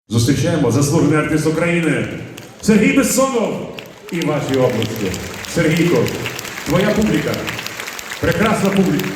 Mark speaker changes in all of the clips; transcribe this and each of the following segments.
Speaker 1: Зустрічаємо заслужений артист України Сергій Безсонов і ваші оплески. Сергійко, твоя публіка, прекрасна публіка.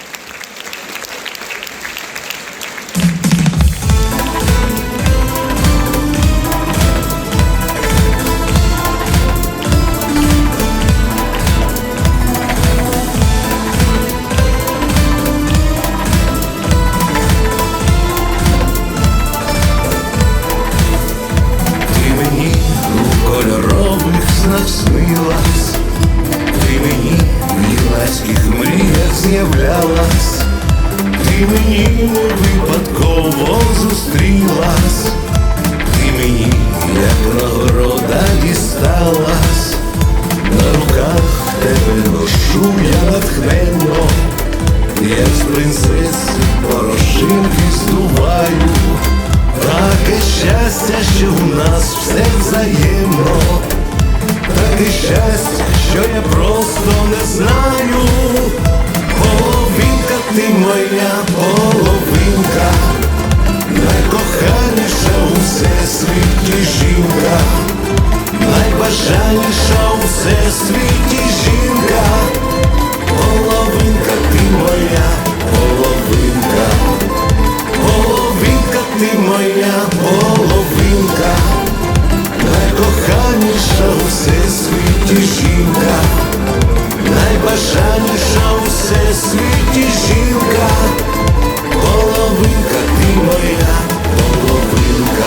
Speaker 2: Снилась, ти мені в юнацьких мріях з'являлась, ти мені випадково зустрілась, ти мені як нагорода дісталась, на руках тебе ношу я натхненно, як з принцеси порошинки здуваю, таке щастя, що у нас все взаємно. Таке щастя, що я просто не знаю. Половинка ти моя, половинка, найкоханіша у всесвіті жінка, найбажаніша у всесвіті жінка. Половинка ти моя, половинка, половинка ти моя, половинка, найкоханіша у всесвіті жінка, найбажаніша у всесвіті жінка. Половинка ти моя, половинка.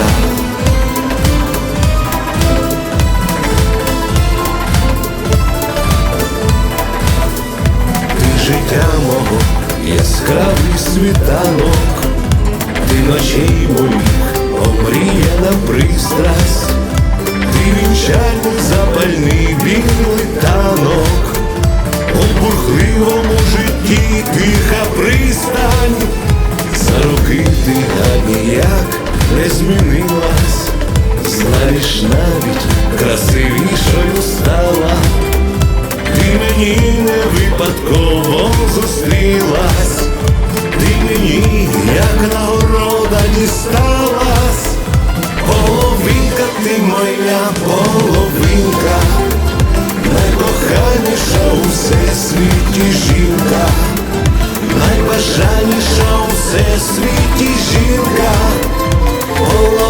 Speaker 2: Ти життя мого, яскравий світанок, ти ночей моїх омріяна пристрасть, ти вінчальний запальний білий танок, у бурхливому житті тиха пристань. За роки ти ніяк не змінилась, знаєш, навіть красивішою стала. Ти мені не випадково зустрілась, ти мені як нагорода дісталась. Половинка ти моя, половинка, найкоханіша у всесвіті жінка, найбажаніша у всесвіті жінка.